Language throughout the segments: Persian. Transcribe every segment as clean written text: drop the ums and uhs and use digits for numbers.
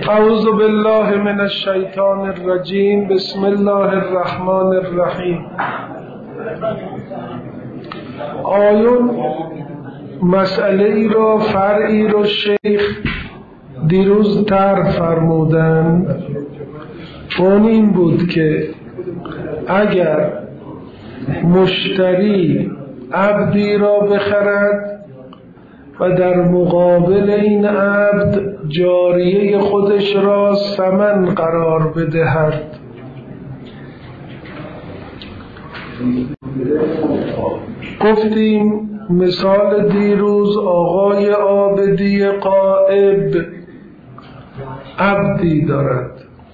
اعوذ بالله من الشیطان الرجیم. بسم الله الرحمن الرحیم. آیون مسئله ای را، فرعی را شیخ دیروز طرح فرمودند. اون این بود که اگر مشتری عبدی را بخرد و در مقابل این عبد جاریه خودش را ثمن قرار بدهد، گفتیم مثال دیروز آقای عابدی غائب عبدی دارد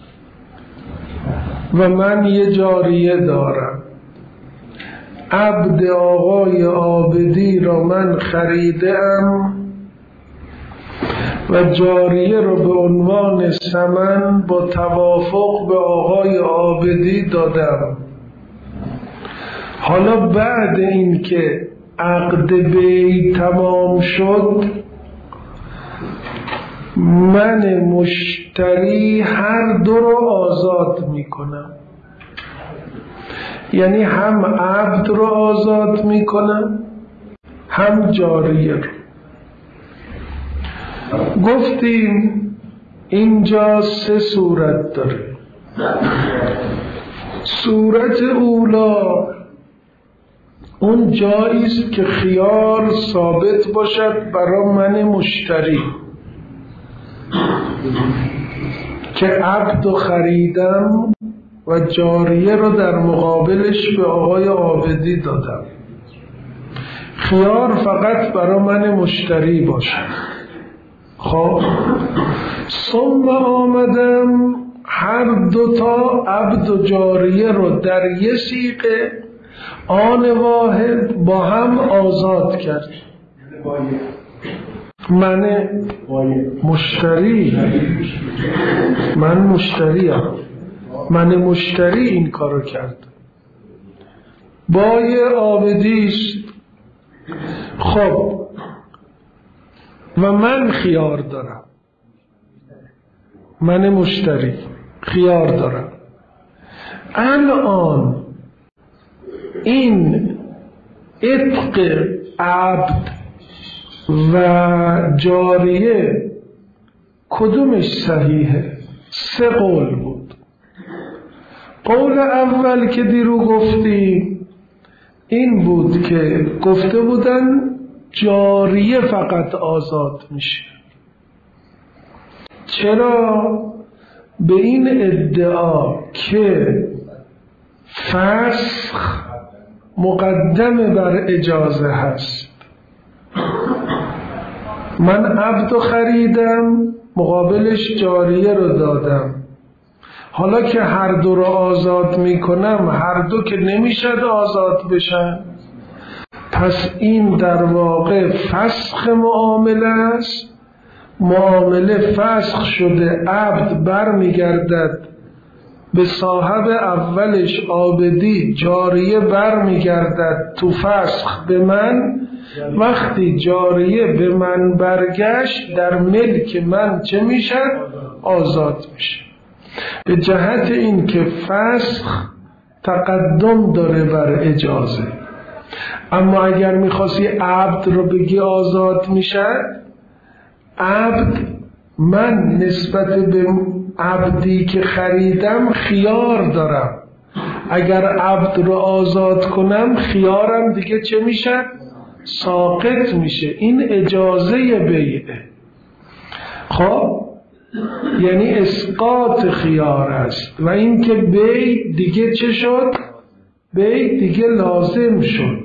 و من یه جاریه دارم. عبد آقای عابدی را من خریدم و جاریه را به عنوان ثمن با توافق به آقای عابدی دادم. حالا بعد این که عقد بیع تمام شد، من مشتری هر دو رو آزاد میکنم، یعنی هم عبد رو آزاد میکنم هم جاریه رو. گفتیم اینجا سه صورت داره. صورت اولا اون جایی است که خیار ثابت باشد برای من مشتری که عبد رو خریدم و جاریه رو در مقابلش به آقای عابدی دادم. خیار فقط برای من مشتری باشد. خب ثم آمدم هر دوتا عبد و جاریه رو در یه صیغه آن واحد با هم آزاد کرد. من مشتری این کارو کرد. بای عابدی است. خب و من خیار دارم، من مشتری خیار دارم. الان این عتق عبد و جاریه کدومش صحیحه؟ سه قول بود. قول اول که دیرو گفتیم این بود که گفته بودن جاریه فقط آزاد میشه. چرا؟ به این ادعا که فسخ مقدم بر اجازه هست. من عبد خریدم مقابلش جاریه رو دادم. حالا که هر دو رو آزاد میکنم، هر دو که نمیشد آزاد بشن، پس این در واقع فسخ معامله است. معامله فسخ شده، عبد بر میگردد به صاحب اولش عابدی، جاریه بر میگردد تو فسخ به من. وقتی جاریه به من برگشت در ملک من چه میشه؟ آزاد میشه. به جهت این که فسخ تقدم داره بر اجازه. اما اگر میخواستی عبد رو بگی آزاد میشه، عبد من نسبت به عبدی که خریدم خیار دارم. اگر عبد رو آزاد کنم خیارم دیگه چه میشه؟ ساقط میشه. این اجازه بیعه. خب یعنی اسقاط خیار است و این که بیع دیگه چه شد؟ بیع دیگه لازم شد.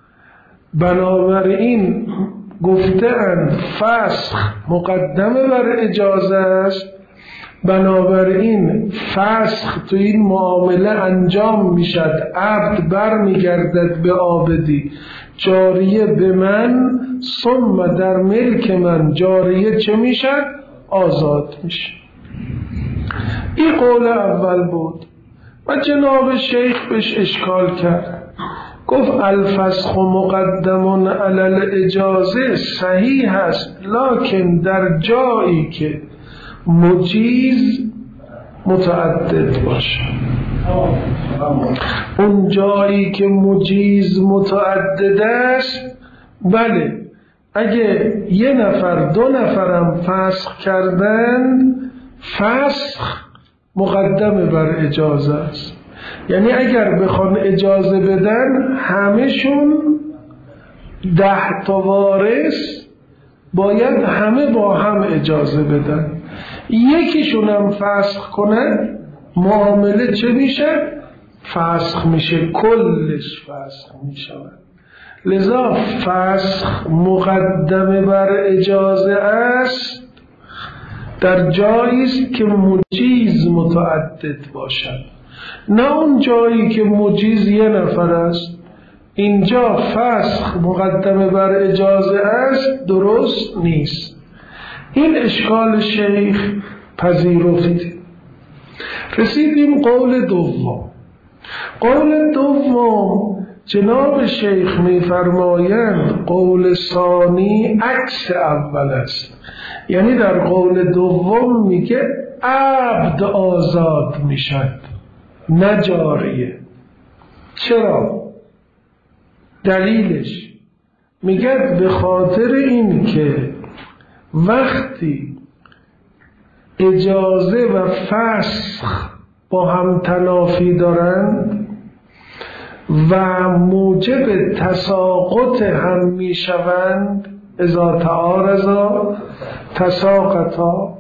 بنابراین گفتند فسخ مقدمه بر اجازه است. بنابراین فسخ تو این معامله انجام میشد. عبد بر میگردد به عابدی، جاریه به من، ثم در ملک من جاریه چه میشد؟ آزاد میشه. این قول اول بود و جناب شیخ بهش اشکال کرد. گفت الفسخ مقدم علی الاجازه صحیح است، لکن در جایی که مجیز متعدد باشه. اون جایی که مجیز متعدد است، بله، اگه یه نفر دو نفرم فسخ کردند، فسخ مقدم بر اجازه است. یعنی اگر بخوان اجازه بدن، همشون 10 تا وارث باید همه با هم اجازه بدن. یکیشون هم فسخ کنن، معامله چه میشه؟ فسخ میشه، کلش فسخ میشه. لذا فسخ مقدم بر اجازه است در جایی است که مجیز متعدد باشد، نه اون جایی که مجیز یه نفر است. اینجا فسخ مقدم بر اجازه است، درست نیست. این اشکال شیخ پذیرفتیم. رسیدیم قول دوم. قول دوم جناب شیخ می‌فرمایند قول ثانی عکس اول است. یعنی در قول دوم میگه عبد آزاد میشد، نه جاریه. چرا؟ دلیلش میگه به خاطر این که وقتی اجازه و فسخ با هم تنافی دارند و موجب تساقط هم میشوند، اذا تعارضا تساقطا،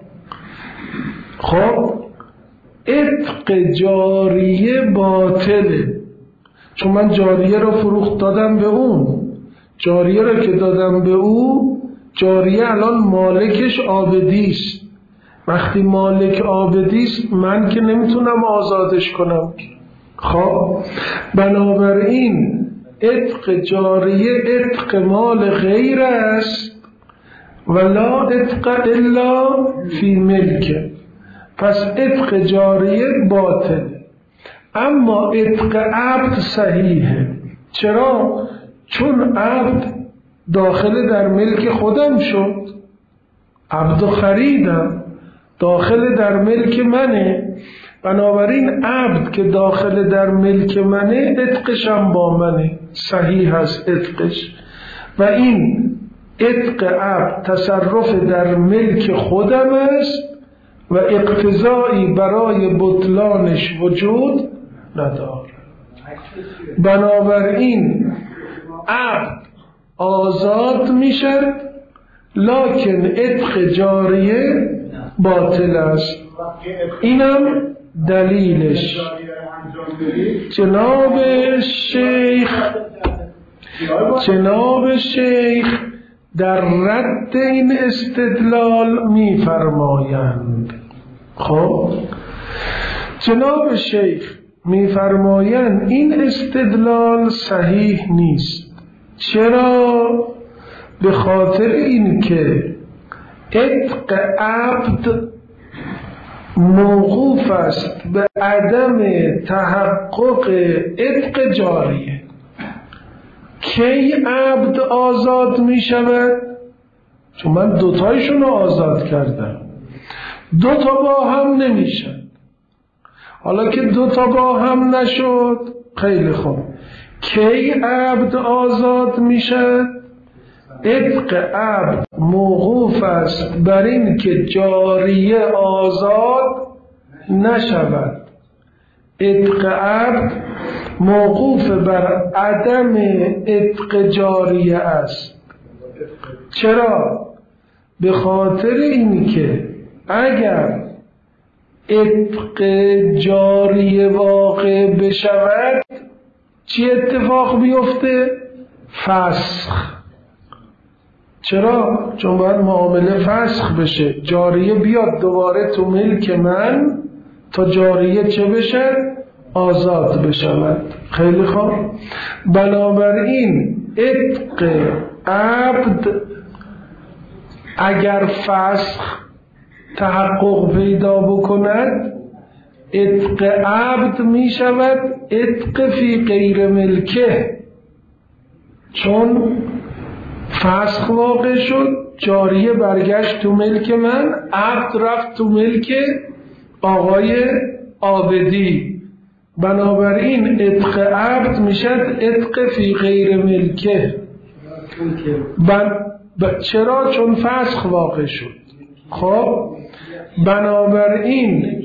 خب عتق جاریه باطله. چون من جاریه رو فروخت دادم به اون، جاریه رو که دادم به او، جاریه الان مالکش عابدیست. وقتی مالک عابدیست، من که نمیتونم آزادش کنم. خب بنابراین عتق جاریه عتق مال غیر است، ولا عتق الا فی ملک. پس عتق جاریه باطله، اما عتق عبد صحیحه. چرا؟ چون عبد داخل در ملک خودم شد، عبد خریدم، داخل در ملک منه. بنابراین عبد که داخل در ملک منه، عتقش هم با منه، صحیح هست عتقش. و این عتق عبد تصرف در ملک خودم است و اقتضایی برای بطلانش وجود نداره. بنابراین عبد آزاد میشد، لکن عتق جاریه باطل است. اینم دلیلش. جناب شیخ در رد این استدلال میفرمایند. خب جناب شیخ میفرمایند این استدلال صحیح نیست. چرا؟ به خاطر این که عتق عبد موقوف است به عدم تحقق عتق جاریه. کی عبد آزاد می شود؟ چون من دوتایشون رو آزاد کردم، دوتا با هم نمیشن. حالا که دوتا با هم نشد، خیلی خوب، کی عبد آزاد می شود؟ عتق عبد موقوف است بر این که جاریه آزاد نشود. عتق عبد موقوف بر عدم عتق جاریه است. چرا؟ به خاطر این که اگر عتق جاریه واقع بشود، چی اتفاق بیفته؟ فسخ. چرا؟ چون باید معامله فسخ بشه، جاریه بیاد دوباره تو ملک من تا جاریه چه بشه؟ آزاد بشود. خیلی خوب. بنابراین عتق عبد اگر فسخ تحقق پیدا بکند، عتق عبد می شود عتق فی غیر ملکه. چون فسخ واقع شد، جاریه برگشت تو ملک من، عبد رفت تو ملک آقای عابدی، بنابراین عتق عبد میشد عتق فی غیر ملکه. چرا؟ چون فسخ واقع شد. خب بنابراین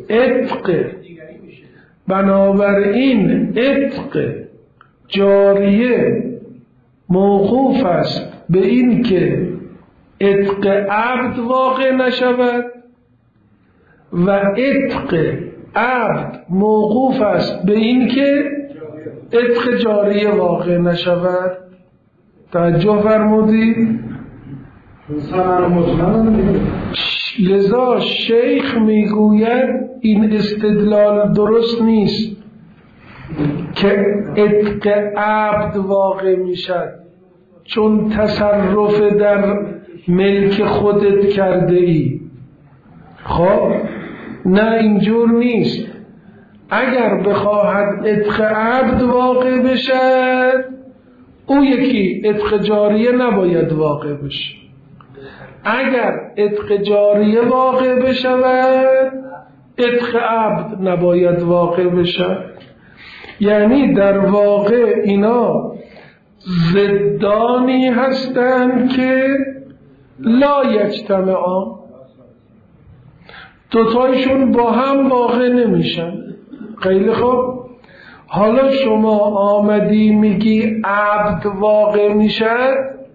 عتق جاریه موقوف است به این که عتق عبد واقع نشود و عتق عبد موقوف است به این که عتق جاریه واقع نشود. توجه فرمودید؟ لذا شیخ میگوید این استدلال درست نیست که عتق عبد واقع میشد چون تصرف در ملک خودت کرده ای. خب نه، اینجور نیست. اگر بخواهد عتق عبد واقع بشد، او یکی عتق جاریه نباید واقع بشه. اگر عتق جاریه واقع بشود، عتق عبد نباید واقع بشود. یعنی در واقع اینا ضدانی هستند که لا یجتمعان، دوتایشون با هم واقع نمیشن. خیلی خوب، حالا شما آمدی میگی عبد واقع میشد،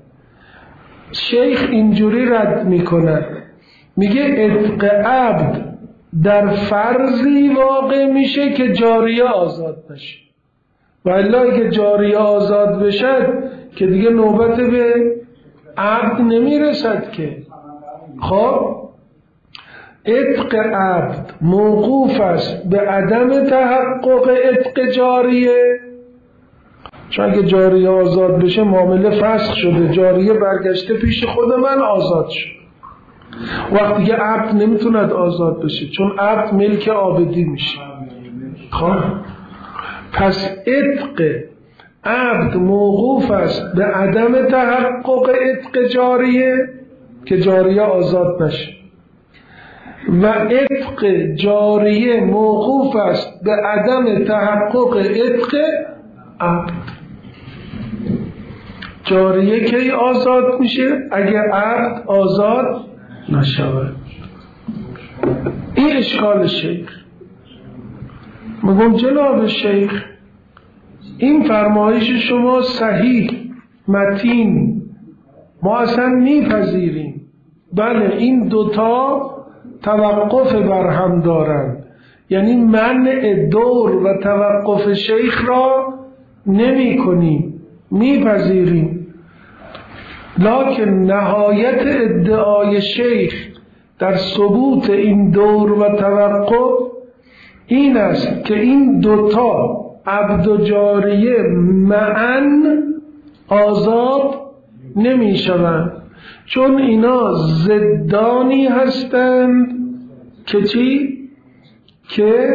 شیخ اینجوری رد میکند، میگه عتق عبد در فرضی واقع میشه که جاریه آزاد نشه، و الا اگه جاریه آزاد بشد که دیگه نوبت به عبد نمیرسد که. خب عتق عبد موقوف است به عدم تحقق عتق جاریه، چون اگه جاریه آزاد بشه معامله فسخ شده، جاریه برگشته پیش خود من آزاد شد. وقتی که عبد نمیتوند آزاد بشه چون عبد ملک عابدی میشه. خب پس عتق عبد موقوف است به عدم تحقق عتق جاریه که جاریه آزاد نشه، و عتق جاریه موقوف است به عدم تحقق عتق عبد. جاریه کی آزاد میشه؟ اگر عبد آزاد نشود. این اشکال شیخ. میگم جناب شیخ، این فرمایش شما صحیح متین، ما اصلا میپذیریم. بله این دوتا توقف بر هم دارند، یعنی منع دور و توقف شیخ را نمی کنیم، میپذیریم. لکن نهایت ادعای شیخ در ثبوت این دور و توقف این است که این دوتا عبد و جاریه معاً آزاد نمی شوند، چون اینا ضدانی هستند که چی؟ که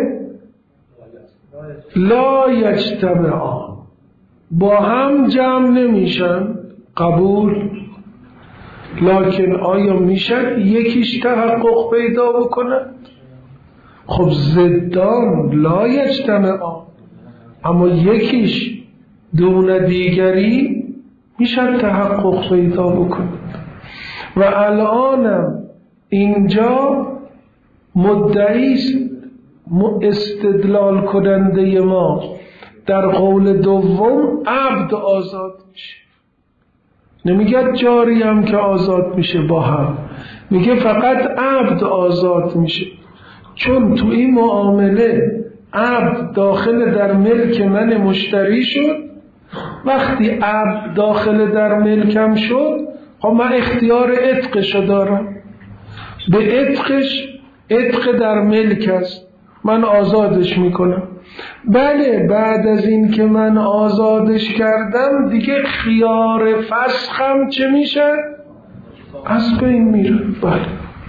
لا یجتمعان، با هم جمع نمیشن. قبول. لکن آیا میشد یکیش تحقق پیدا بکنه؟ خب ضدان لا یجتمعان، اما یکیش دون دیگری میشد تحقق پیدا بکنه. و الانم اینجا مدعی استدلال کننده ما در قول دوم عبد آزاد میشه، نمیگه جاری هم که آزاد میشه با هم، میگه فقط عبد آزاد میشه، چون تو این معامله عبد داخل در ملک من مشتری شد. وقتی عبد داخل در ملکم شد، خب من اختیار عتقشو دارم، به عتقش، عتق در ملک است، من آزادش میکنم. بله بعد از این که من آزادش کردم دیگه خیار فسخم چه میشه؟ از بین میره. بله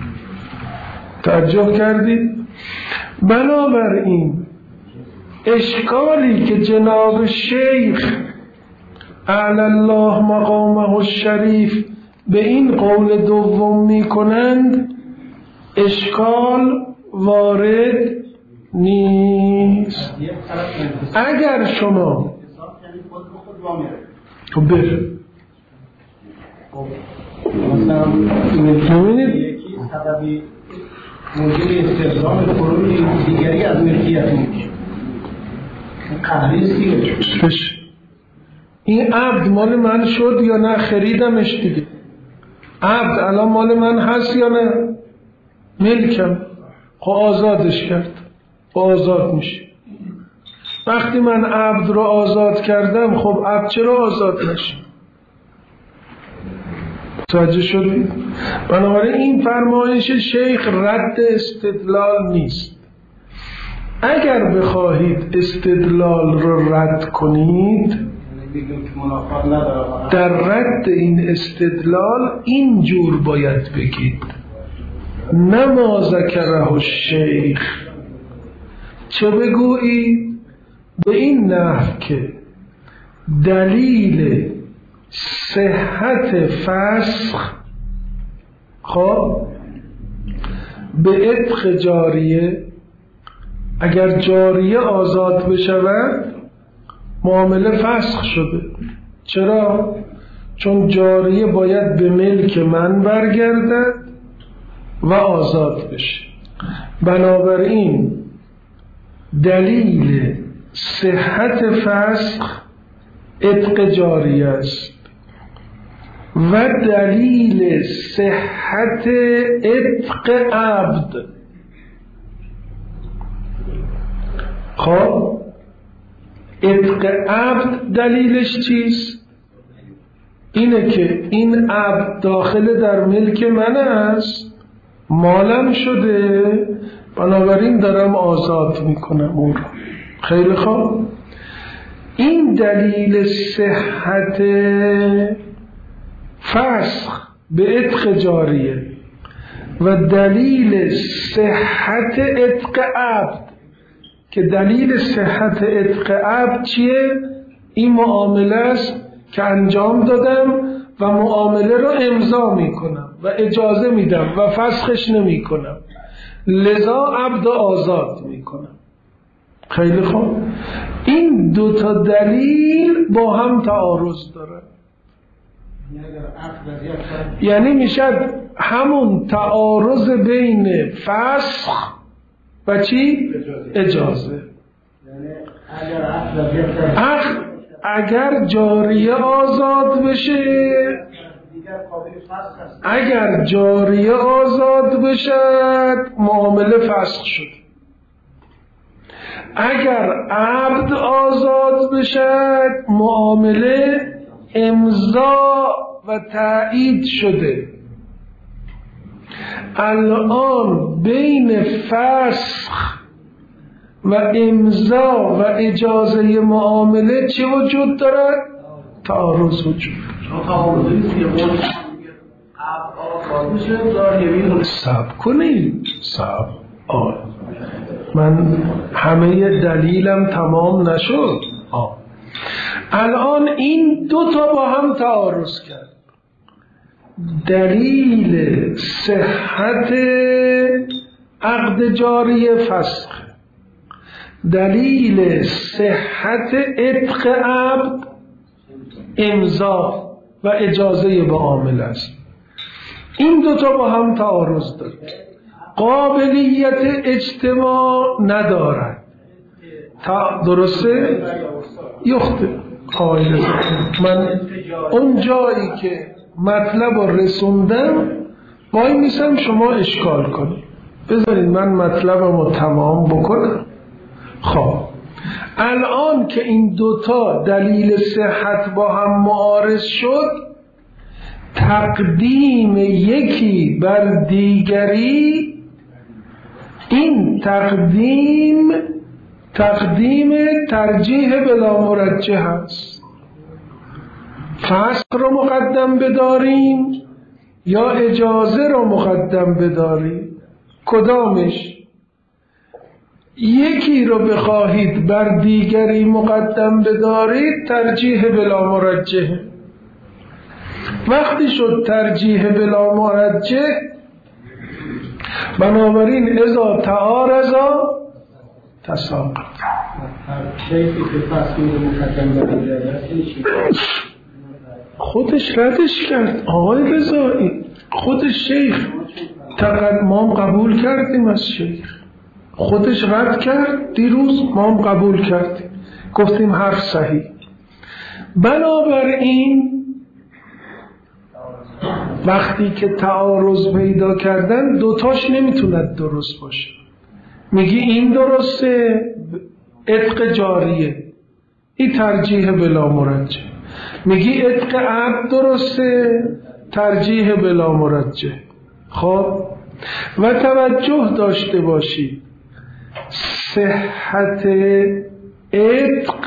توجه کردید؟ بنابراین اشکالی که جناب شیخ اعلی الله مقامه الشریف به این قول دوم میکنند اشکال وارد نیست. اگر شما ببینید سببی موجب استخدام قرون دیگری از ملکیت میشه قهریست دیگه. این عبد مال من شد یا نه؟ خریدمش دیگه. عبد الان مال من هست یا نه؟ ملکم. خب آزادش کرد، آزاد میشه. وقتی من عبد رو آزاد کردم، خب عبد چرا آزاد نشه؟ متوجه شدید؟ بنابراین این فرمایش شیخ رد استدلال نیست. اگر بخواهید استدلال رو رد کنید، در رد این استدلال اینجور باید بگید: نه ما ذکره الشیخ، چه بگویید؟ به این نحو که دلیل صحت فسخ خب به عتق جاریه، اگر جاریه آزاد بشود معامله فسخ شده. چرا؟ چون جاریه باید به ملک من برگردد و آزاد بشه. بنابراین دلیل صحت فسخ عتق جاریه است و دلیل صحت عتق عبد. خب عتق عبد دلیلش چیست؟ اینه که این عبد داخل در ملک من است، مالم شده، بنابراین دارم آزاد میکنم اون رو. خیلی خوب، این دلیل صحت فسخ به عتق جاریه و دلیل صحت عتق عبد، که دلیل صحت عتق عبد چیه؟ این معامله است که انجام دادم و معامله رو امضا میکنم و اجازه میدم و فسخش نمیکنم، لذا عبد آزاد میکنم. خیلی خوب، این دوتا دلیل با هم تعارض دارن. یعنی میشه همون تعارض بین فسخ و چی؟ اجازه. اگر جاریه آزاد بشه، اگر جاریه آزاد بشد معامله فسخ شد. اگر عبد آزاد بشد معامله امضا و تایید شده. الان بین فسخ و امضا و اجازه معامله چه وجود دارد؟ تعارض وجود دارد. صبر کنید، صبر. من همه دلیلم تمام نشد. الان این دوتا با هم تعارض کرد. دلیل صحت عقد جاری فسخ، دلیل صحت عتق عبد امضا و اجازه معامله است. این دوتا با هم تعارض دارد، قابلیت اجتماع ندارد. درسته؟ یخته قائل. من اون جایی که مطلب رو رسوندم وای میسم شما اشکال کنید. بذارید من مطلبم رو تمام بکنم. خب الان که این دوتا دلیل صحت با هم معارض شد، تقدیم یکی بر دیگری، این تقدیم ترجیح بلا مرجح است. فسخ رو مقدم بداریم یا اجازه رو مقدم بداریم؟ کدامش؟ یکی رو بخواهید بر دیگری مقدم بدارید ترجیح بلا مرجح، وقتی شد ترجیح بلا مرجح، بنابراین اذا تعارض تساقط. خودش ردش کرد آقای رضایی، خودش شیخ ما هم قبول کردیم از شیخ، خودش رد کرد دیروز، ما هم قبول کردیم، گفتیم حرف صحیح. بنابراین وقتی که تعارض پیدا کردن دوتاش نمیتوند درست باشه. میگی این درسته عتق جاریه، این ترجیح بلا مرجح. میگی عتق عبد درسته، ترجیح بلا مرجح. خب و توجه داشته باشید صحت عتق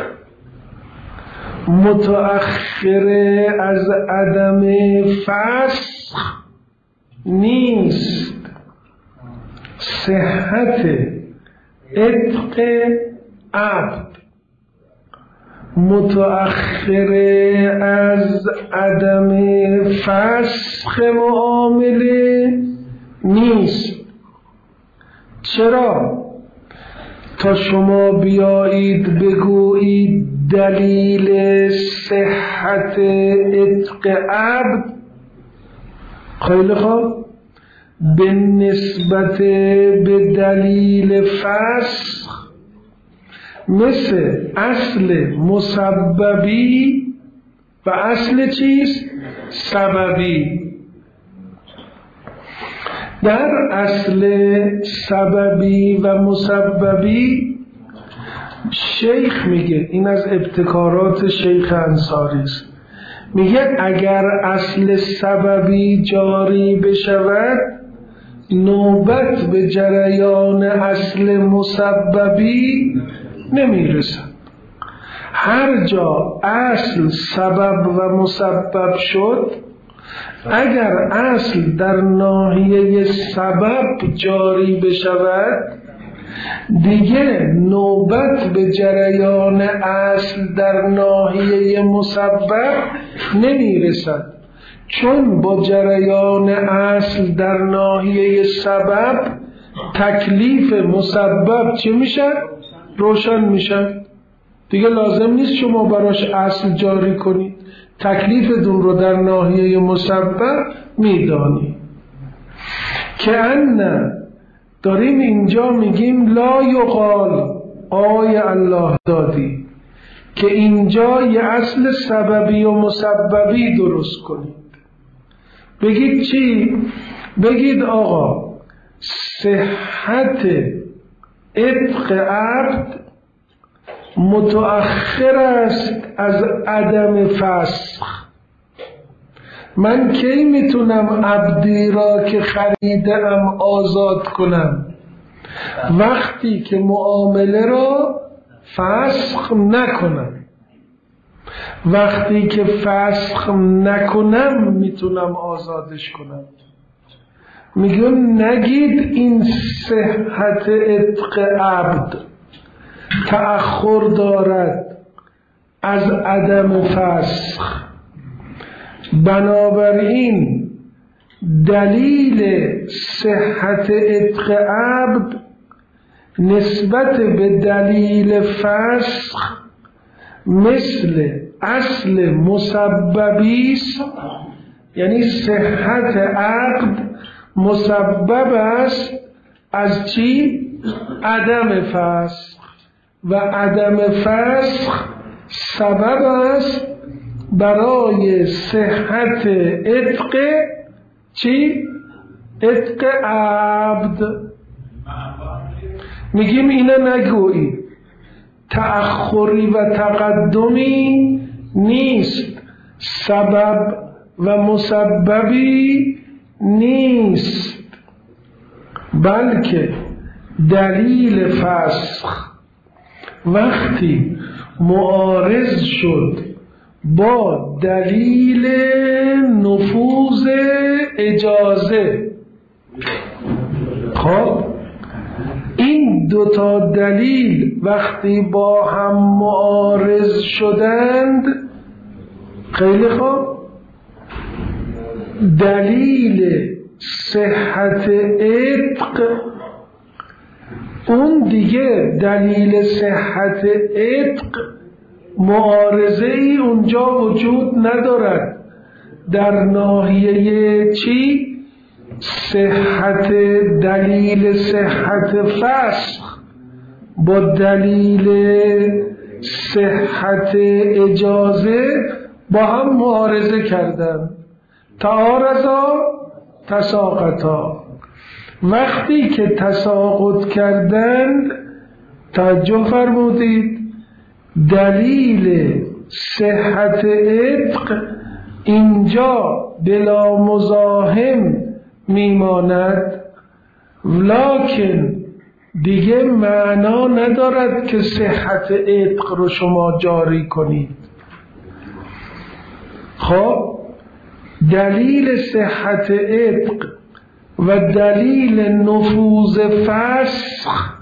متأخر از عدم فسخ نیست. صحت عتق عبد متأخر از عدم فسخ معامله نیست. چرا؟ تا شما بیایید بگویید دلیل صحت عتق عبد، خیلی خوب، به نسبت به دلیل فسخ مثل اصل مسببی و اصل چیست؟ سببی. در اصل سببی و مسببی شیخ میگه، این از ابتکارات شیخ انصاری است، میگه اگر اصل سببی جاری بشود نوبت به جریان اصل مسببی نمیرسد. هر جا اصل سبب و مسبب شد، اگر اصل در ناحیه سبب جاری بشود دیگه نوبت به جریان اصل در ناحیه مسبب نمیرسد، چون با جریان اصل در ناحیه سبب تکلیف مسبب چه میشه؟ روشن میشه. دیگه لازم نیست شما براش اصل جاری کنید، تکلیفتون رو در ناحیه مسبب میدانی. که ان داریم اینجا میگیم لا یقال، آی الله دادی که اینجا یه اصل سببی و مسببی درست کنید. بگید چی؟ بگید آقا صحت عتق عبد متأخر است از عدم فسخ. من کی میتونم عبدی را که خریدم آزاد کنم؟ وقتی که معامله را فسخ نکنم. وقتی که فسخ نکنم میتونم آزادش کنم. میگم نگید این صحت عتق عبد تأخر دارد از عدم فسخ. بنابراین دلیل صحت عتق عبد نسبت به دلیل فسخ مثل اصل مسببی است، یعنی صحت عقد مسبب است از چی؟ عدم فسخ، و عدم فسخ سبب است برای صحت عتق چی؟ عتق عبد. میگیم اینا نگویی، تأخری و تقدمی نیست، سبب و مسببی نیست، بلکه دلیل فسخ وقتی معارض شد با دلیل نفوذ اجازه، خب این دوتا دلیل وقتی با هم معارض شدند، خیلی خوب، دلیل صحت عتق، اون دیگه دلیل صحت عتق معارضه ای اونجا وجود ندارد. در ناحیه چی؟ صحت، دلیل صحت فسخ با دلیل صحت اجازه با هم معارضه کردن. تعارضا تساقطا. وقتی که تساقط کردند، توجه فرمودید، دلیل صحت عتق اینجا بلا مزاحم میماند، لکن دیگه معنا ندارد که صحت عتق رو شما جاری کنید. خب دلیل صحت عتق و دلیل نفوذ فسخ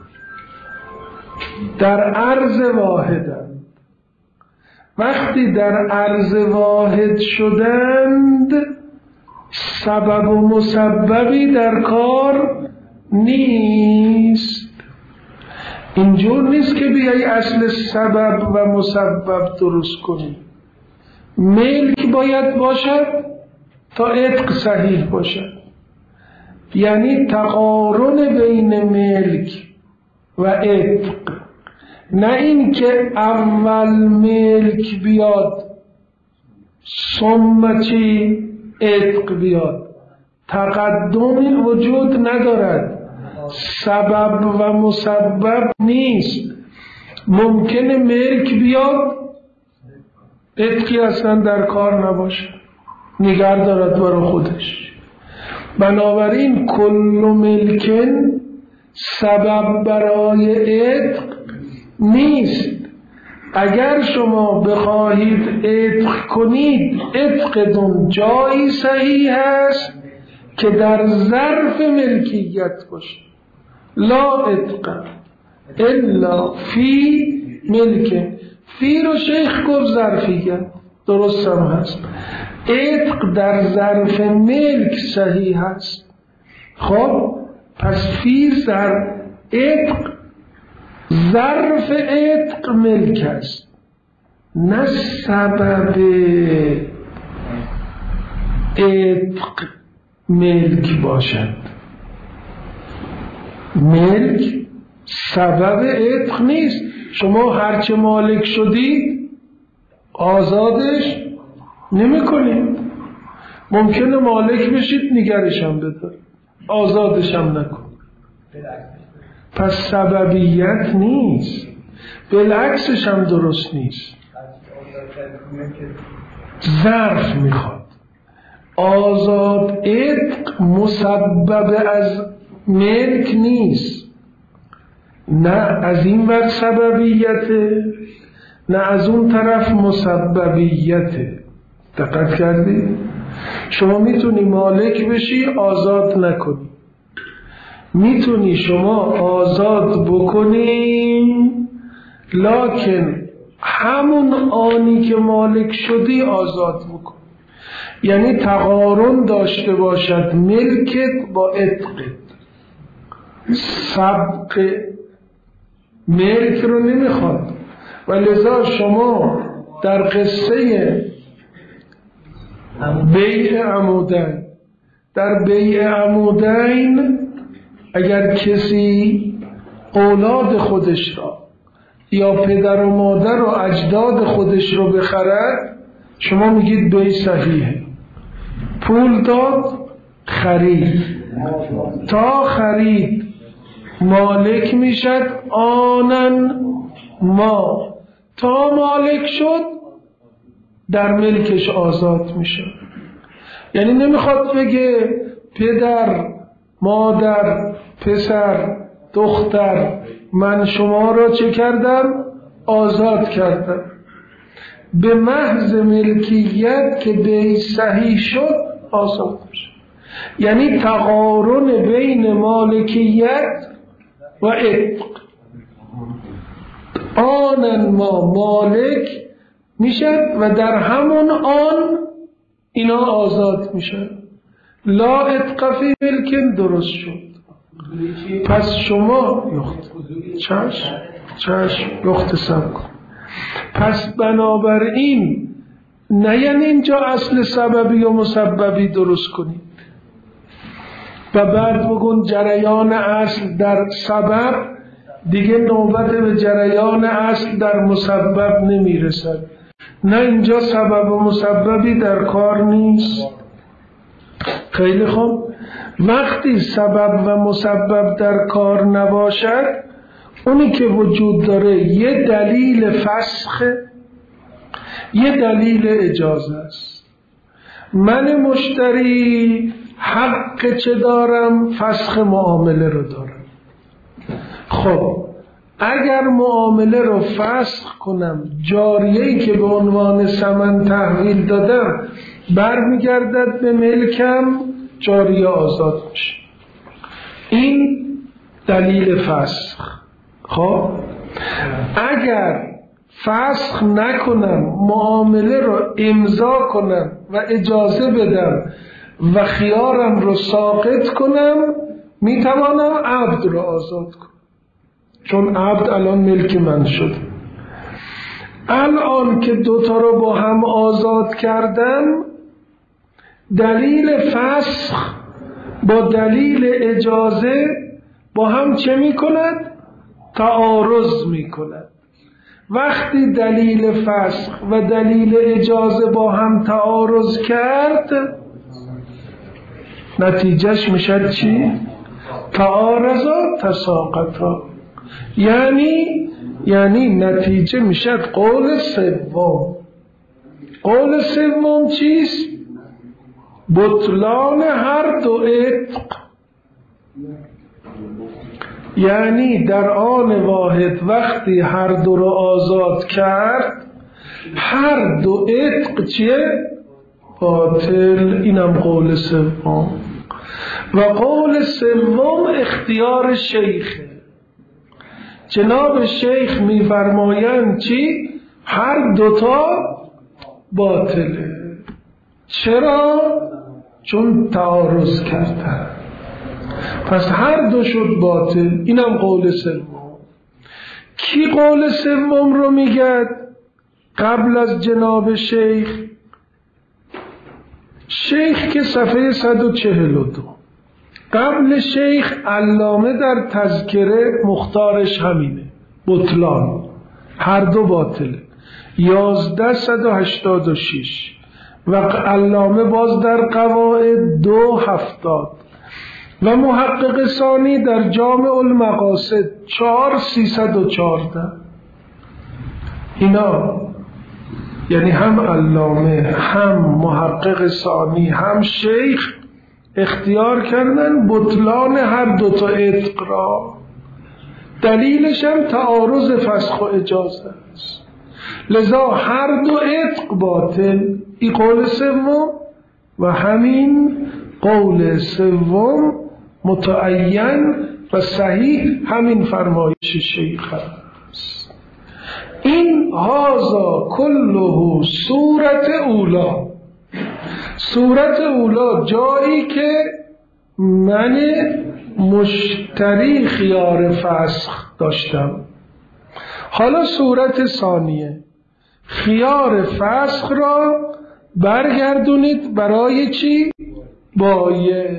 در عرض واحدند. وقتی در عرض واحد شدند، سبب و مسببی در کار نیست. اینجور نیست که بیایی اصل سبب و مسبب درست کنی. ملک باید باشد تا عتق صحیح باشد، یعنی تقارن بین ملک و عتق، نه این که اول ملک بیاد ثم چی عتق بیاد. تقدمی وجود ندارد، سبب و مسبب نیست. ممکنه ملک بیاد عتقی اصلا در کار نباشه، نگه دارد برای خودش. بنابراین کل ملکن سبب برای عتق نیست. اگر شما بخواهید عتق کنید، عتقتون جایی صحیح است که در ظرف ملکیت باشه. لا عتق الا فی ملک. فی رو شیخ گفت ظرفیت، درست هم هست. عتق در ظرف ملک صحیح هست. خب پس فی عتق، ظرف عتق ملک است، نه سبب عتق ملک باشد. ملک سبب عتق نیست. شما هرچه مالک شدید آزادش نمی کنید. ممکنه مالک بشید نگرشم بدار، آزادشم نکن. پس سببیت نیست، بالعکسش هم درست نیست. ظرف میخواد. آزاد عتق مسبب از ملک نیست، نه از این ور سببیته نه از اون طرف مسببیته. دقت کردید؟ شما میتونی مالک بشی آزاد نکنی، میتونی شما آزاد بکنی لکن همون آنی که مالک شدی آزاد بکن. یعنی تقارن داشته باشد ملکت با عتقت. سبق ملک رو نمیخواد. و لذا شما در قصه بیع عمودین، در بیع عمودین اگر کسی اولاد خودش را یا پدر و مادر و اجداد خودش رو بخرد، شما میگید بیع صحیحه. پول داد، خرید، تا خرید مالک میشد آنن ما، تا مالک شد در ملکش آزاد میشه. یعنی نمیخواد بگه پدر، مادر، پسر، دختر، من شما را چه کردم؟ آزاد کردم. به محض ملکیت که بیع صحیح شد آزاد میشه. یعنی تقارن بین مالکیت و عتق. آنن ما مالک میشد و در همون آن اینا آزاد میشن. لا اتق فی ملک درست شد. پس شما چشم یختصم کن. پس بنابراین نه یعنی اینجا اصل سببی و مسببی درست کنید و بعد بگون جریان اصل در سبب دیگه نوبت به جریان اصل در مسبب نمیرسد. نه، اینجا سبب و مسببی در کار نیست. خیلی خوب، وقتی سبب و مسبب در کار نباشد، اونی که وجود داره یه دلیل فسخ، یه دلیل اجازه است. من مشتری حق چه دارم؟ فسخ معامله رو دارم. خب اگر معامله رو فسخ کنم، جاریه‌ای که به عنوان ثمن تحویل دادم برمیگردد به ملکم، جاریه آزاد میشه. این دلیل فسخ. خب اگر فسخ نکنم، معامله رو امضا کنم و اجازه بدم و خیارم رو ساقط کنم، میتوانم عبد رو آزاد کنم، چون عبد الان ملک من شد. الان که دوتا رو با هم آزاد کردم، دلیل فسخ با دلیل اجازه با هم چه می کند؟ تعارض می کند. وقتی دلیل فسخ و دلیل اجازه با هم تعارض کرد، نتیجهش میشد چی؟ تعارضا تساقطا. یعنی نتیجه میشد قول سوم. قول سوم چیست؟ بطلان هر دو عتق. یعنی در آن واحد وقتی هر دو رو آزاد کرد، هر دو عتق چیه؟ باطل. اینم قول سوم. و قول سوم اختیار شیخه. جناب شیخ میفرمایند چی؟ هر دوتا باطله. چرا؟ چون تعارض کردن. پس هر دو شد باطل. اینم قول سوم. کی قول سوم رو میگه قبل از جناب شیخ؟ شیخ که صفحه 142. قبل شیخ علامه در تذکره مختارش همینه، بطلان، هر دو باطله. 1186 و علامه باز در قواعد 270 و محقق ثانی در جامع المقاصد 4314. اینا یعنی هم علامه هم محقق ثانی هم شیخ اختیار کردن بطلان هر دوتا عتق را. دلیلش هم تعارض فسخ و اجازه است. لذا هر دو عتق باطل. این قول سوم و همین قول سوم متعین و صحیح همین فرمایش شیخ است. این هازا کله صورت اولا. صورت اولا جایی که من مشتری خیار فسخ داشتم. حالا صورت ثانیه، خیار فسخ را برگردونید برای چی؟ بایع.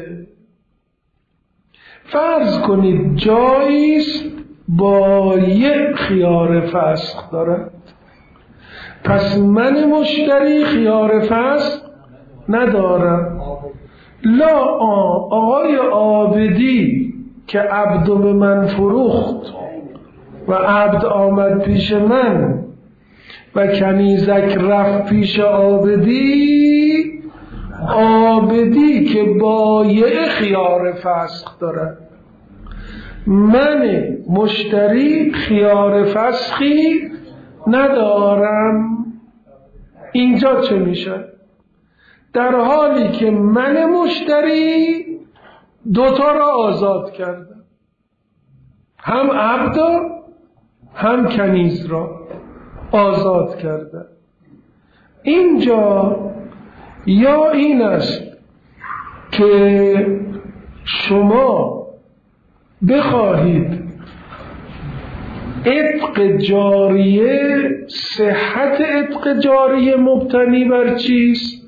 فرض کنید جاییست بایع خیار فسخ دارد، پس من مشتری خیار فسخ ندارم. لا آقای عابدی که عبد به من فروخت و عبد آمد پیش من و کنیزک رفت پیش عابدی، عابدی که بایع خیار فسخ دارد، من مشتری خیار فسخی ندارم. اینجا چه میشه؟ در حالی که من مشتری دوتا را آزاد کردم، هم عبد هم کنیز را آزاد کردم. اینجا یا این است که شما بخواهید عتق جاریه، صحت عتق جاریه مبتنی بر چیست؟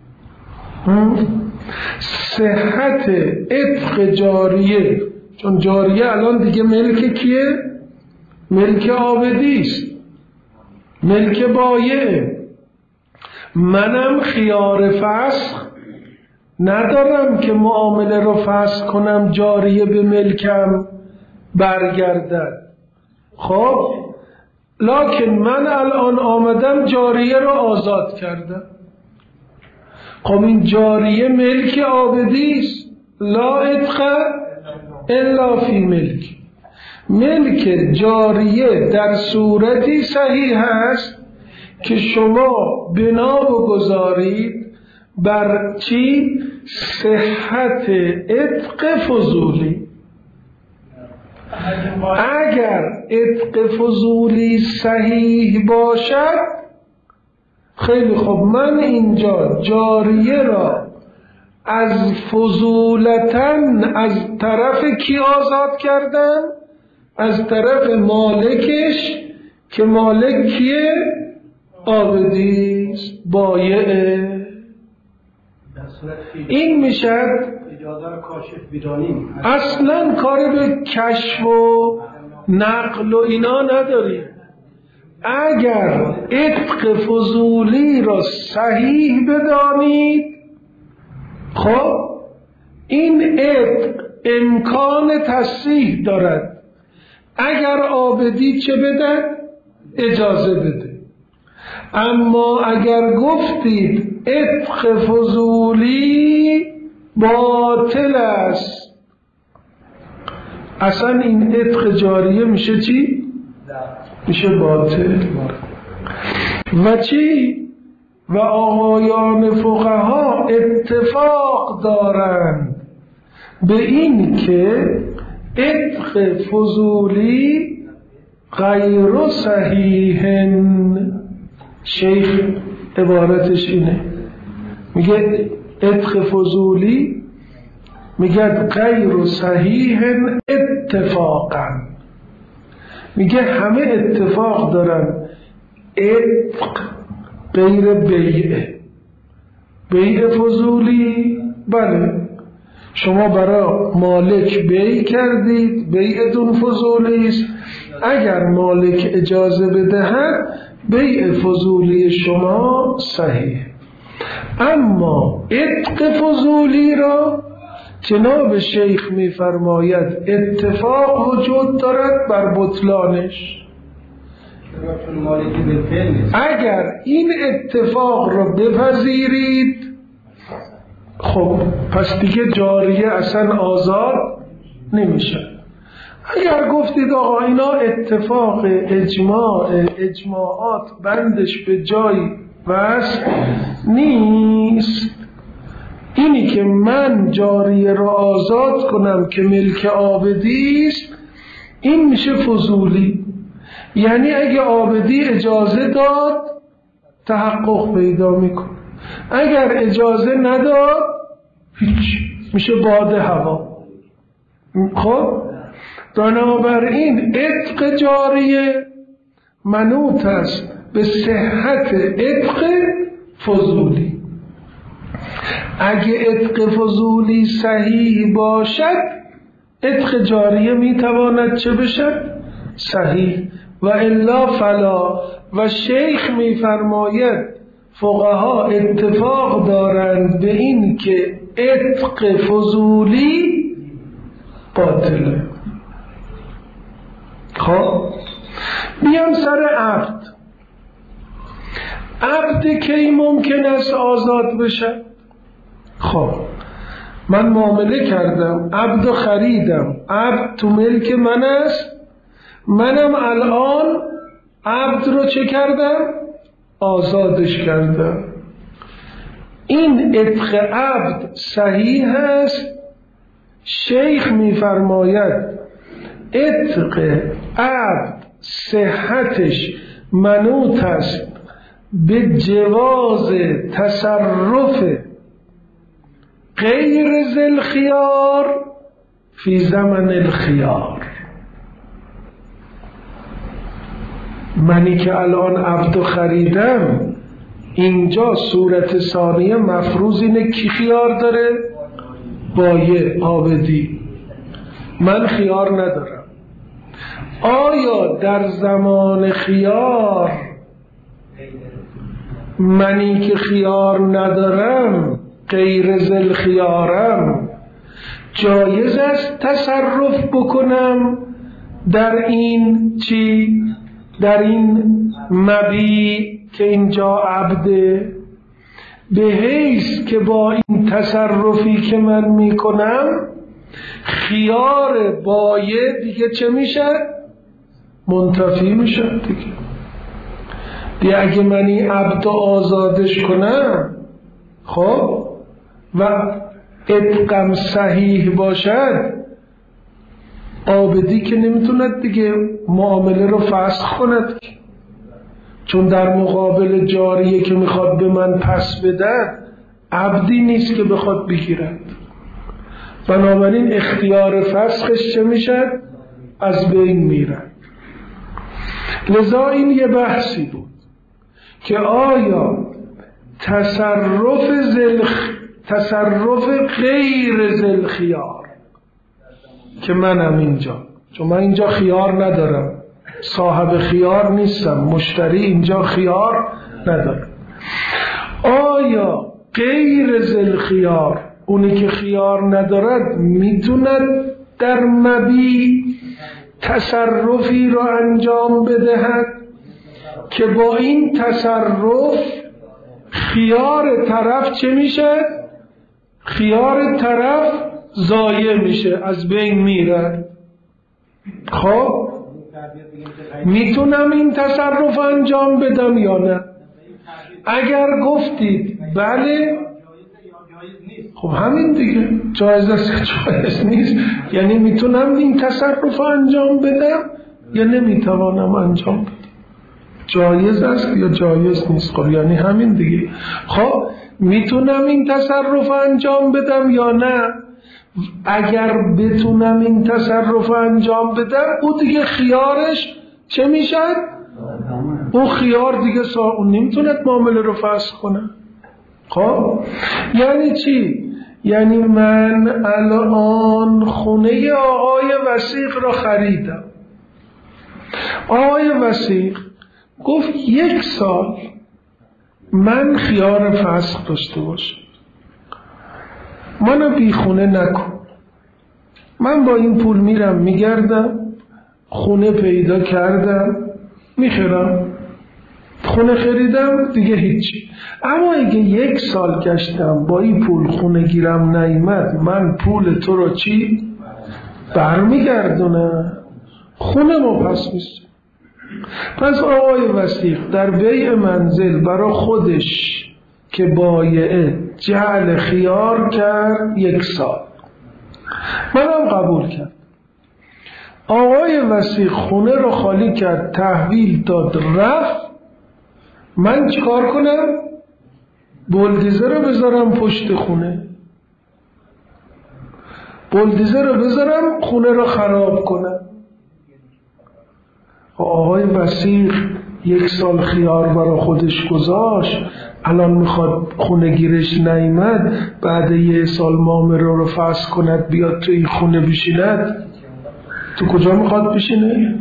صحت عتق جاریه، چون جاریه الان دیگه ملک کیه؟ ملک عابدی است، ملک بایعه. منم خیار فسخ ندارم که معامله رو فسخ کنم جاریه به ملکم برگردد. خب لکن من الان آمدم جاریه رو آزاد کردم. خب این جاریه ملک عابدی است، لا عتق الا فی ملک. ملک جاریه در صورتی صحیح است که شما بنا بگذارید بر چی؟ صحت عتق فضولی. اگر عتق فضولی صحیح باشد، خیلی خوب، من اینجا جاریه را از فضولتن از طرف کی آزاد کردم؟ از طرف مالکش، که مالک کیه؟ عابدیست، بایعه. این میشد اصلا کاری به کشف و نقل و اینا نداریم. اگر عتق فضولی را صحیح بدانید، خب این عتق امکان تصحیح دارد. اگر عابدی چه بدن؟ اجازه بده. اما اگر گفتید عتق فضولی باطل است، اصلا این عتق جاریه میشه چی؟ میشه باطل. و چی؟ و آقایان فقها اتفاق دارند به این که عتق فضولی غیر صحیح. شیخ عبارتش اینه، میگه عتق فضولی، میگه غیر صحیح اتفاقا. میگه همه اتفاق دارن عتق غیر بیعه. بیع فضولی، بله شما برای مالک بیع کردید، بیعتون فضولی است. اگر مالک اجازه بدهد بیع فضولی شما صحیح. اما عتق فضولی را جناب شیخ میفرماید اتفاق وجود دارد بر بطلانش. اگر این اتفاق را بپذیرید، خب پس دیگه جاریه اصلا آزاد نمیشه. اگر گفتید آقا اینا اتفاق اجماعات بندش به جایی وصل نیست، اینی که من جاریه را آزاد کنم که ملک عابدی است، این میشه فضولی. یعنی اگه عابدی اجازه داد تحقق پیدا میکنه، اگر اجازه نداد هیچ، میشه باد هوا. خب بنابراین عتق جاریه منوط است به صحت عتق فضولی. اگه عتق فضولی صحیح باشد، عتق جاریه میتواند چه بشد؟ صحیح. و الا فلا. و شیخ میفرماید فقها اتفاق دارند به این که عتق فضولی باطله. خب بیام سر عبد. عبد کی ممکن است آزاد بشه؟ خب من معامله کردم، عبد خریدم، عبد تو ملک من است، منم الان عبد رو چه کردم؟ آزادش کردم. این عتق عبد صحیح است. شیخ میفرماید عتق عبد صحتش منوط است به جواز تصرف غیر ذی الخیار فی زمن الخیار. منی که الان عبدو خریدم، اینجا صورت ثانیه مفروض اینه کی خیار داره؟ بایع، عابدی. من خیار ندارم. آیا در زمان خیار منی که خیار ندارم، غیر ذی الخیارم، جایز است تصرف بکنم در این چی؟ در این مبیع که اینجا عبده، به حیث که با این تصرفی که من میکنم خیار بایع دیگه چه میشه؟ منتفی میشه دیگه اگه من این عبد آزادش کنم، خب و عتقم صحیح باشد، عابدی که نمیتوند دیگه معامله رو فسخ کند، چون در مقابل جاریه که میخواد به من پس بدهد عبدی نیست که بخواد بگیرد. بنابراین اختیار فسخش چه میشد؟ از بین میرد. لذا این یه بحثی بود که آیا تصرف غیر ذی الخیار که منم اینجا، چون من اینجا خیار ندارم، صاحب خیار نیستم، مشتری اینجا خیار ندارم، آیا غیر ذی الخیار، اونی که خیار ندارد، میتوند در مبیع تصرفی را انجام بدهد که با این تصرف خیار طرف چه میشه؟ خیار طرف ضایع میشه، از بین میره. خب میتونم این تصرف انجام بدم یا نه؟ اگر گفتید بله، خب همین دیگه، جایز است جایز نیست، یعنی میتونم این تصرف انجام بدم یا نمیتوانم انجام بدم، جایز است یا جایز نیست، خب یعنی همین دیگه. خب میتونم این تصرف انجام بدم یا نه؟ اگر بتونم این تصرف انجام بدم، او دیگه خیارش چه میشه؟ او خیار دیگه اون نمیتوند معامله رو فسخ کنه. خب یعنی چی؟ یعنی من الان خونه آقای وثیق را خریدم، آقای وثیق گفت 1 سال من خیار فسخ داشته باشم، منو بی خونه نکن، من با این پول میرم میگردم، خونه پیدا کردم میخرم، خونه خریدم دیگه هیچی. اما اگه 1 سال گشتم با این پول خونه گیرم نیامد، من پول تو رو چی؟ برمیگردونم، خونه ما پس میشه. پس آقای وثیق در بیع منزل برای خودش که بایعه جعل خیار کرد 1 سال، منم قبول کرد. آقای وثیق خونه رو خالی کرد، تحویل داد، رفت، من چیکار کنم؟ بلدیزه رو بذارم پشت خونه، بلدیزه رو بذارم خونه رو خراب کنم. آقای وثیق 1 سال خیار برای خودش گذاشت، الان میخواد خونه گیرش نیامد، بعد 1 سال معامله رو فسخ کند بیاد تو این خونه بشیند، تو کجا میخواد بشینه؟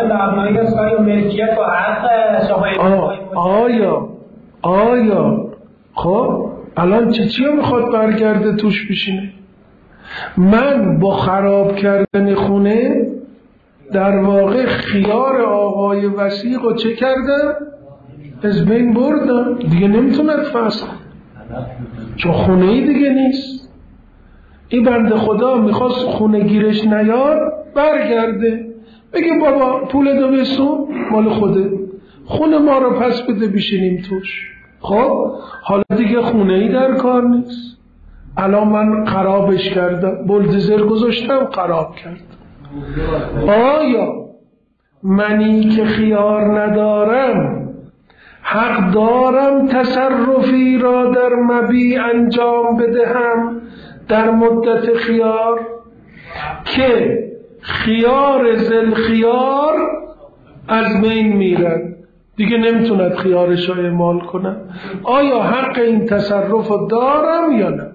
آیا خب الان چی میخواد برگرده توش بشینه؟ من با خراب کردن خونه در واقع خیار آقای وثیق رو چه کردم؟ از بین بردم، دیگه نمیتوند فسخ، چون خونه ای دیگه نیست. این بنده خدا میخواست خونه گیرش نیاد، برگرده بگه بابا پول دو بسون مال خوده، خونه ما رو پس بده بشینیم توش. خب حالا دیگه خونه ای در کار نیست، الان من خرابش کردم، بلدوزر گذاشتم خراب کرد. آیا منی که خیار ندارم حق دارم تصرفی را در مبیع انجام بدهم در مدت خیار که خیار ذوالخیار از بین میرن، دیگه نمیتوند خیارش رو اعمال کنن. آیا حق این تصرف رو دارم یا نه؟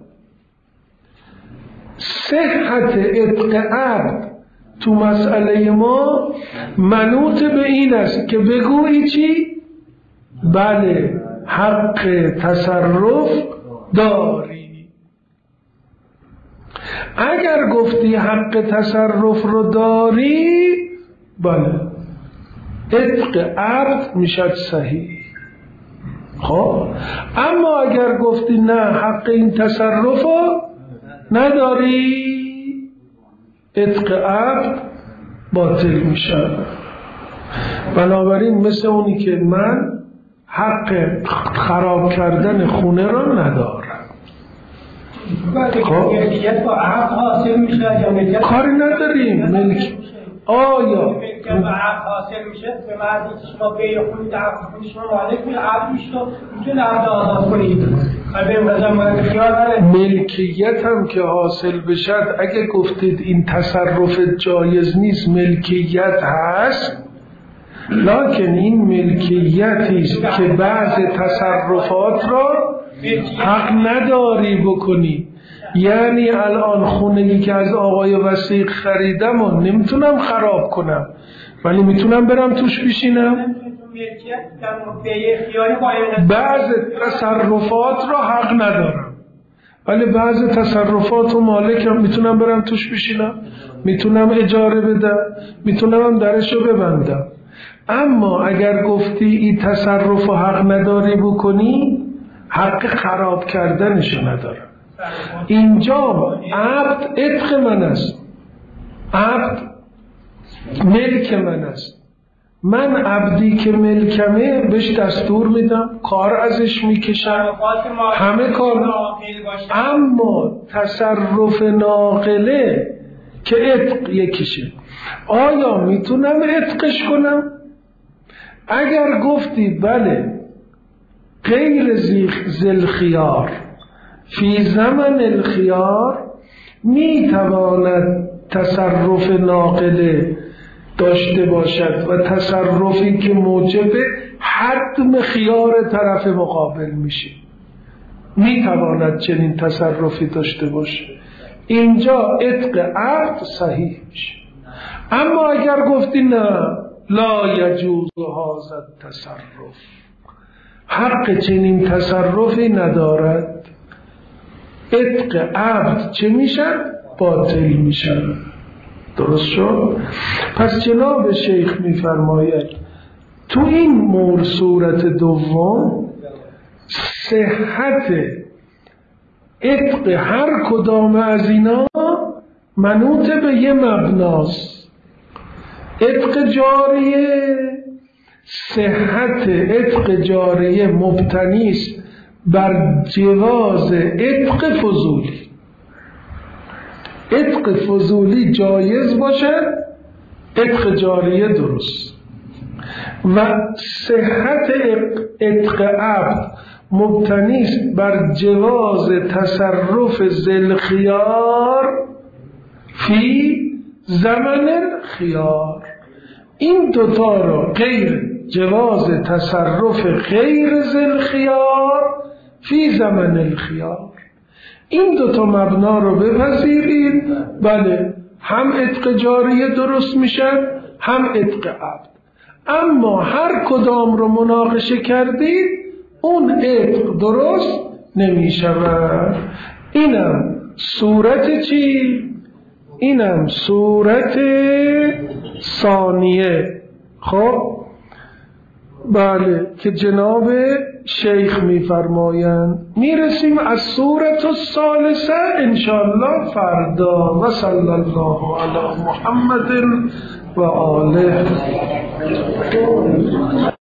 صحت عتق عبد تو مسئله ما منوط به این است که بگویی چی؟ بله حق تصرف داری. اگر گفتی حق تصرف رو داری، بله عتق عبد میشد صحیح. خب اما اگر گفتی نه حق این تصرف رو نداری، عتق عبد باطل میشد. بنابراین مثل اونی که من حق خراب کردن خونه رو ندارم. ملکیت با عقد حاصل میشه یا ملکیت کاری نداریم. ملک آیا ملکیت با عقد حاصل میشه به معنی که شما به خونید عقد خونید شما مالک میشه عقد میشه میتونه عقد آزاد کنید. ملکیت هم که حاصل بشد، اگه گفتید این تصرف جایز نیست ملکیت هست، لکن این ملکیتی است که بعض تصرفات را حق نداری بکنی. یعنی الان خونه‌ای که از آقای وثیق خریدم و نمیتونم خراب کنم، ولی میتونم برم توش بشینم. بعض تصرفات را حق ندارم، ولی بعض تصرفات و مالکم میتونم برم توش بشینم، میتونم اجاره بدم، میتونم درشو ببندم. اما اگر گفتی این تصرف و حق نداری بکنی، حق خراب کردنشو ندارم. اینجا عبد عتق من است، عبد ملک من است. من عبدی که ملکمه بهش دستور میدم، کار ازش میکشم، همه کار. اما تصرف ناقله که عتق یکیشه، آیا میتونم عتقش کنم؟ اگر گفتی بله غیر ذوالخیار فی زمن الخیار میتواند تصرف ناقله داشته باشد و تصرفی که موجب حتم خیار طرف مقابل میشه، میتواند چنین تصرفی داشته باشه. اینجا عتق عقد صحیح میشه. اما اگر گفتی نه لا یجوز هذا التصرف، حق چنین تصرفی ندارد، عتق عبد چه میشد؟ باطل میشد. درست شد؟ پس جناب شیخ میفرماید تو این صورت دوم صحت عتق هر کدام از اینا منوط به یه مبناست. عتق جاریه، صحت عتق جاریه مبتنی است بر جواز عتق فضولی. عتق فضولی جایز باشه، عتق جاریه درست. و صحت عتق عبد مبتنی است بر جواز تصرف ذوالخیار فی زمن الخیار. این دوتا را غیر جواز تصرف غیر ذوالخیار فی زمن الخیار، این دوتا مبنا رو بپذیرید، بله هم عتق جاریه درست میشن هم عتق عبد. اما هر کدام رو مناقشه کردید اون عتق درست نمیشود. اینم صورت چی؟ اینم صورت ثانیه. خب بله که جناب شیخ میفرمایند. میرسیم از صورت الثالثه انشاءالله فردا. و صلی الله علی محمد و آله.